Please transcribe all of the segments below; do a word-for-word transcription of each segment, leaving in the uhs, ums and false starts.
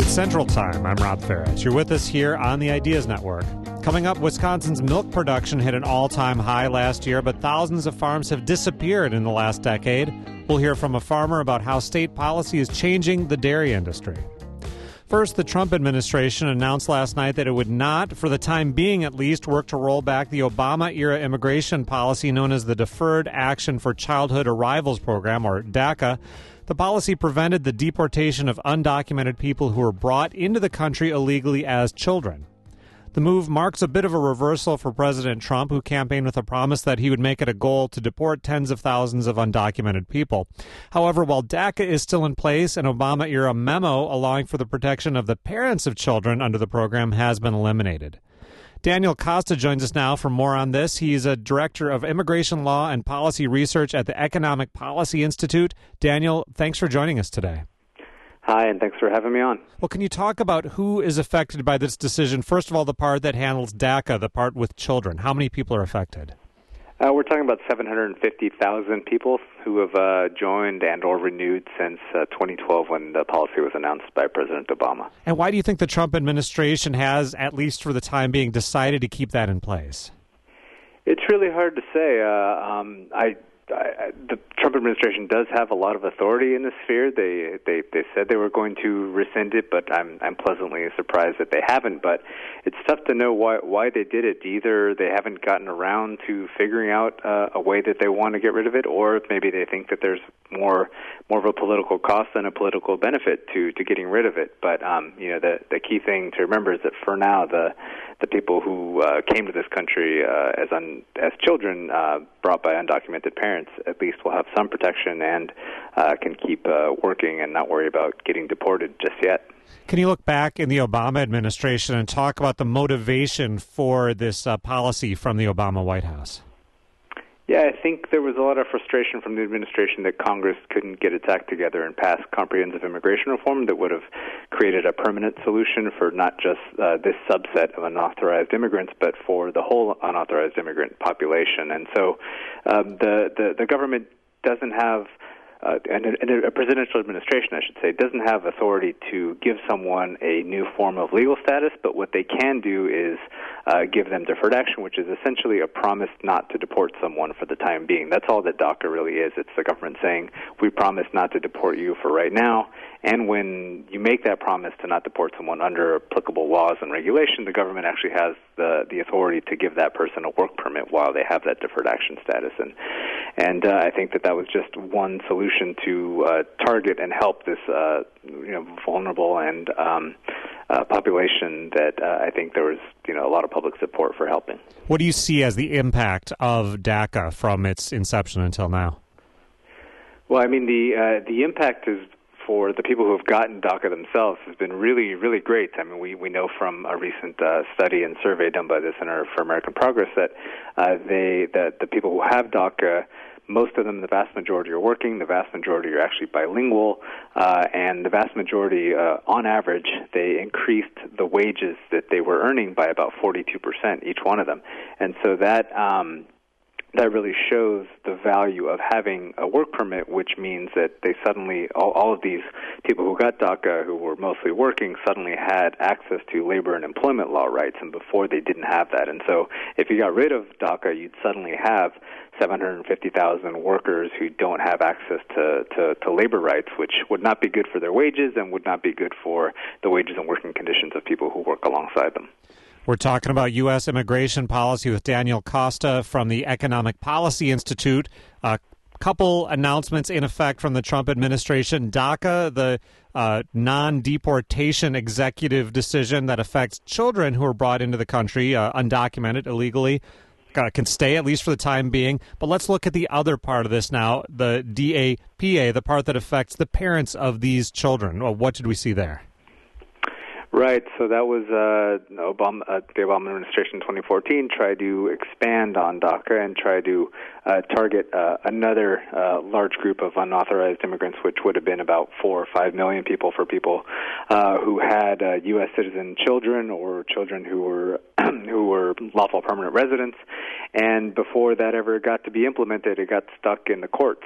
It's Central Time. I'm Rob Ferris. You're with us here on the Ideas Network. Coming up, Wisconsin's milk production hit an all-time high last year, but thousands of farms have disappeared in the last decade. We'll hear from a farmer about how state policy is changing the dairy industry. First, the Trump administration announced last night that it would not, for the time being at least, work to roll back the Obama-era immigration policy known as the Deferred Action for Childhood Arrivals Program, or DACA. The policy prevented the deportation of undocumented people who were brought into the country illegally as children. The move marks a bit of a reversal for President Trump, who campaigned with a promise that he would make it a goal to deport tens of thousands of undocumented people. However, while DACA is still in place, an Obama-era memo allowing for the protection of the parents of children under the program has been eliminated. Daniel Costa joins us now for more on this. He's a director of immigration law and policy research at the Economic Policy Institute. Daniel, thanks for joining us today. Hi, and thanks for having me on. Well, can you talk about who is affected by this decision? First of all, the part that handles DACA, the part with children. How many people are affected? Uh, we're talking about seven hundred fifty thousand people who have uh, joined and or renewed since uh, twenty twelve when the policy was announced by President Obama. And why do you think the Trump administration has, at least for the time being, decided to keep that in place? It's really hard to say. Uh, um, I I, the Trump administration does have a lot of authority in this sphere. They they they said they were going to rescind it, but I'm I'm pleasantly surprised that they haven't. But it's tough to know why why they did it. Either they haven't gotten around to figuring out uh, a way that they want to get rid of it, or maybe they think that there's more more of a political cost than a political benefit to, to getting rid of it. But um, you know, the the key thing to remember is that for now, the the people who uh, came to this country uh, as un, as children uh, brought by undocumented parents at least will have some protection and uh, can keep uh, working and not worry about getting deported just yet. Can you look back in the Obama administration and talk about the motivation for this uh, policy from the Obama White House? Yeah, I think there was a lot of frustration from the administration that Congress couldn't get its act together and pass comprehensive immigration reform that would have created a permanent solution for not just uh, this subset of unauthorized immigrants, but for the whole unauthorized immigrant population. And so um, the, the, the government doesn't have Uh, and, a, and a presidential administration, I should say, doesn't have authority to give someone a new form of legal status, but what they can do is uh, give them deferred action, which is essentially a promise not to deport someone for the time being. That's all that DACA really is. It's the government saying, we promise not to deport you for right now, and when you make that promise to not deport someone under applicable laws and regulation, the government actually has the, the authority to give that person a work permit while they have that deferred action status. And, and uh, I think that that was just one solution to uh, target and help this uh, you know, vulnerable and um, uh, population that uh, I think there was you know a lot of public support for helping. What do you see as the impact of DACA from its inception until now? Well, I mean, the uh, the impact is for the people who have gotten DACA themselves has been really, really great. I mean, we, we know from a recent uh, study and survey done by the Center for American Progress that uh, they that the people who have DACA, most of them, the vast majority are working, the vast majority are actually bilingual, uh, and the vast majority, uh, on average, they increased the wages that they were earning by about forty-two percent, each one of them. And so that um, that really shows the value of having a work permit, which means that they suddenly, all, all of these people who got DACA, who were mostly working, suddenly had access to labor and employment law rights, and before they didn't have that. And so if you got rid of DACA, you'd suddenly have seven hundred fifty thousand workers who don't have access to, to, to labor rights, which would not be good for their wages and would not be good for the wages and working conditions of people who work alongside them. We're talking about U S immigration policy with Daniel Costa from the Economic Policy Institute. A couple announcements in effect from the Trump administration. DACA, the uh, non-deportation executive decision that affects children who are brought into the country uh, undocumented, illegally, uh, can stay, at least for the time being. But let's look at the other part of this now, the D A P A, the part that affects the parents of these children. Well, what did we see there? Right, so that was uh, Obama, uh, the Obama administration in twenty fourteen tried to expand on DACA and try to uh, target uh, another uh, large group of unauthorized immigrants, which would have been about four or five million people for people uh, who had uh, U S citizen children or children who were who were lawful permanent residents. And before that ever got to be implemented, it got stuck in the courts.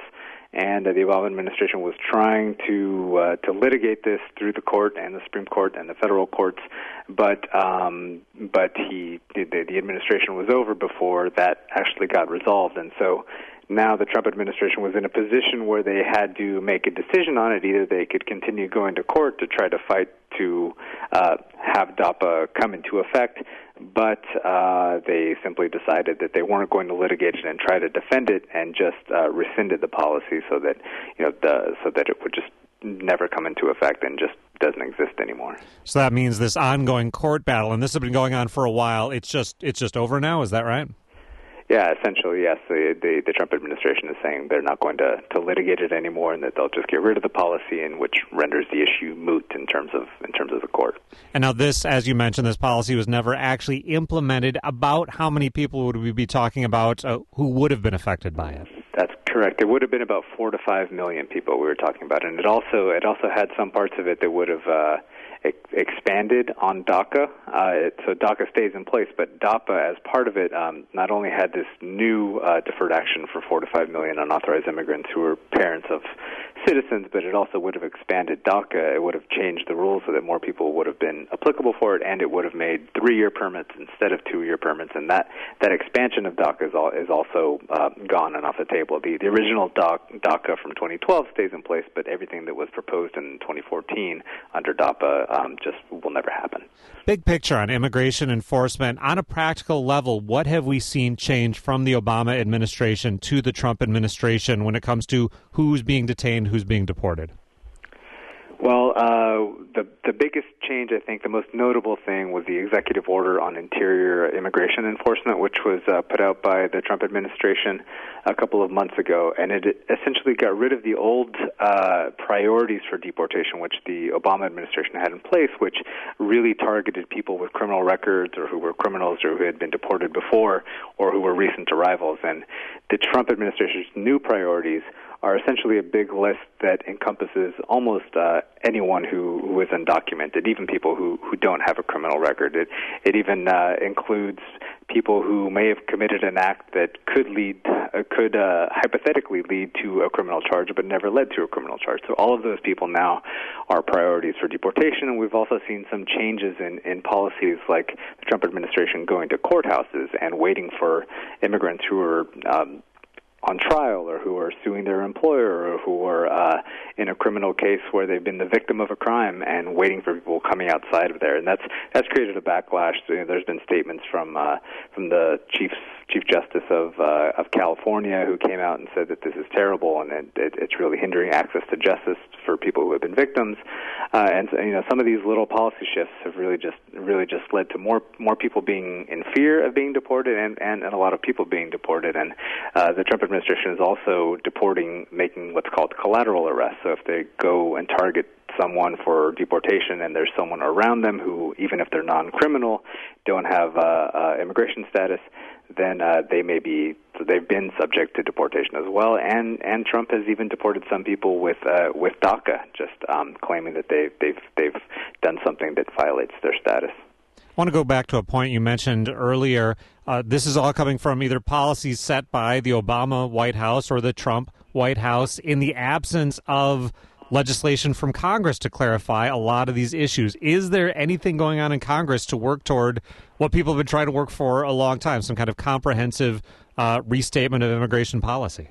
and uh, the Obama administration was trying to uh, to litigate this through the court and the Supreme Court and the federal courts, but um, but he the, the administration was over before that actually got resolved, and so now the Trump administration was in a position where they had to make a decision on it. Either they could continue going to court to try to fight to uh, have DAPA come into effect, but uh, they simply decided that they weren't going to litigate it and try to defend it, and just uh, rescinded the policy so that you know the, so that it would just never come into effect and just doesn't exist anymore. So that means this ongoing court battle, and this has been going on for a while. It's just it's just over now. Is that right? Yeah, essentially, yes. The, the the Trump administration is saying they're not going to, to litigate it anymore, and that they'll just get rid of the policy, and which renders the issue moot in terms of in terms of the court. And now, this, as you mentioned, this policy was never actually implemented. About how many people would we be talking about uh, who would have been affected by it? That's correct. It would have been about four to five million people we were talking about, and it also it also had some parts of it that would have Uh, expanded on DACA. Uh, it, so DACA stays in place, but DAPA, as part of it, um, not only had this new uh, deferred action for four to five million unauthorized immigrants who were parents of citizens, but it also would have expanded DACA. It would have changed the rules so that more people would have been applicable for it, and it would have made three-year permits instead of two-year permits. And that, that expansion of DACA is, all, is also uh, gone and off the table. The, the original DACA from twenty twelve stays in place, but everything that was proposed in twenty fourteen under DAPA Um, just will never happen. Big picture on immigration enforcement. On a practical level, what have we seen change from the Obama administration to the Trump administration when it comes to who's being detained, who's being deported? Well, uh, the the biggest change, I think, the most notable thing was the executive order on interior immigration enforcement, which was uh, put out by the Trump administration a couple of months ago, and it essentially got rid of the old uh, priorities for deportation, which the Obama administration had in place, which really targeted people with criminal records or who were criminals or who had been deported before or who were recent arrivals. And the Trump administration's new priorities are essentially a big list that encompasses almost uh, anyone who, who is undocumented, even people who, who don't have a criminal record. It, it even uh, includes people who may have committed an act that could lead, uh, could uh, hypothetically lead to a criminal charge, but never led to a criminal charge. So all of those people now are priorities for deportation, and we've also seen some changes in, in policies like the Trump administration going to courthouses and waiting for immigrants who are um, on trial or who are suing their employer or who are uh, in a criminal case where they've been the victim of a crime and waiting for people coming outside of there. And that's that's created a backlash. So, you know, there's been statements from uh, from the chief Chief Justice of uh, of California who came out and said that this is terrible and it, it, it's really hindering access to justice for people who have been victims. Uh, and you know, some of these little policy shifts have really just really just led to more more people being in fear of being deported and, and, and a lot of people being deported. And uh, the Trump administration is also deporting, making what's called collateral arrests. So if they go and target someone for deportation and there's someone around them who, even if they're non-criminal, don't have uh, uh, immigration status, then uh, they may be, so they've been subject to deportation as well. And and Trump has even deported some people with uh, with DACA, just um, claiming that they they've they've done something that violates their status. I want to go back to a point you mentioned earlier. Uh, this is all coming from either policies set by the Obama White House or the Trump White House in the absence of legislation from Congress to clarify a lot of these issues. Is there anything going on in Congress to work toward what people have been trying to work for a long time, some kind of comprehensive uh, restatement of immigration policy?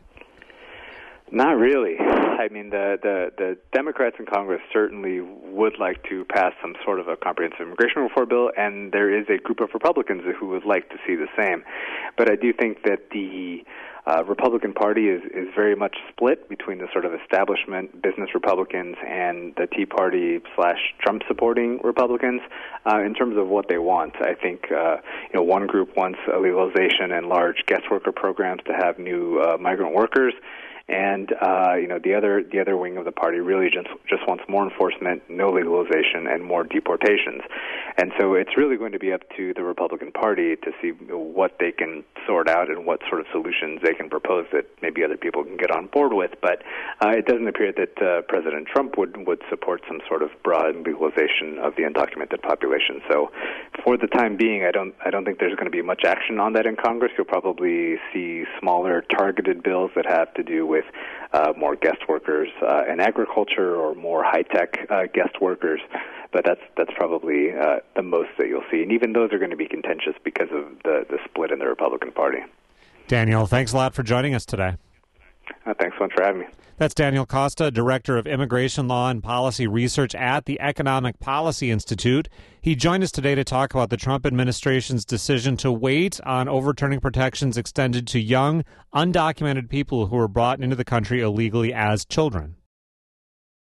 Not really. I mean, the, the, the Democrats in Congress certainly would like to pass some sort of a comprehensive immigration reform bill, and there is a group of Republicans who would like to see the same. But I do think that the Uh, Republican Party is, is very much split between the sort of establishment business Republicans and the Tea Party slash Trump supporting Republicans uh, in terms of what they want. I think uh, you know one group wants a legalization and large guest worker programs to have new uh, migrant workers. And uh, you know the other the other wing of the party really just just wants more enforcement, no legalization, and more deportations. And so it's really going to be up to the Republican Party to see what they can sort out and what sort of solutions they can propose that maybe other people can get on board with. But uh, it doesn't appear that uh, President Trump would would support some sort of broad legalization of the undocumented population. So for the time being, I don't I don't think there's going to be much action on that in Congress. You'll probably see smaller targeted bills that have to do with with uh, more guest workers uh, in agriculture or more high-tech uh, guest workers. But that's that's probably uh, the most that you'll see. And even those are going to be contentious because of the, the split in the Republican Party. Daniel, thanks a lot for joining us today. Uh, thanks so much for having me. That's Daniel Costa, Director of Immigration Law and Policy Research at the Economic Policy Institute. He joined us today to talk about the Trump administration's decision to wait on overturning protections extended to young, undocumented people who were brought into the country illegally as children.